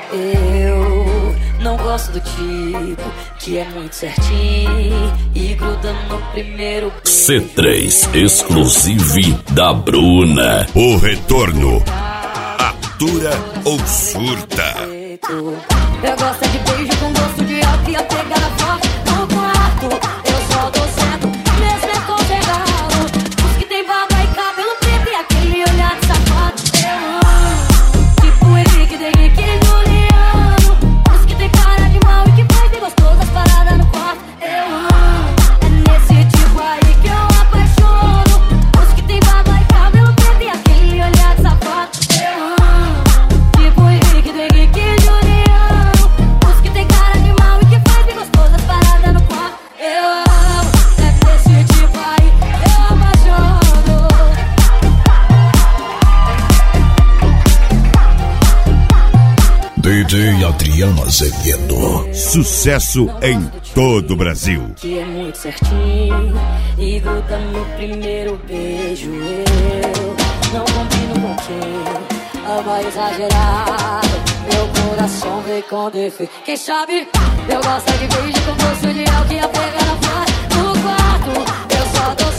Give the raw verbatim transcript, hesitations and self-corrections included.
Eu não gosto do tipo que é muito certinho e gruda no primeiro beijo. C três Exclusive da Bruna. O retorno. Atura ou surta? Eu gosto de beijo com gosto de álcool e a pegada forte no quarto. Eu só dou certo, mesmo é conservado. Os que tem barba e cabelo preto e aquele olhar de safado. Eu amo, tipo Henrique, Henrique e Juliano. Os que tem cara de mal e que faz bem gostoso as paradas no quarto. Eu amo, é nesse tipo aí que eu apaixono. Os que tem barba e cabelo preto e aquele olhar de safado. Eu amo, tipo Henrique, Henrique e Juliano. Os que tem cara de mal e que faz bem gostoso as paradas no quarto. Eu amo, é nesse tipo aí eu apaixono. D J Adriano Azevedo. Sucesso em todo o Brasil. Que é muito certinho e gruda no primeiro beijo. Eu não combino com quem ama exagerado. Meu coração vem com defeito. Quem sabe eu gosto de beijo com gosto de álcool e a pegada forte no quarto. Eu só dou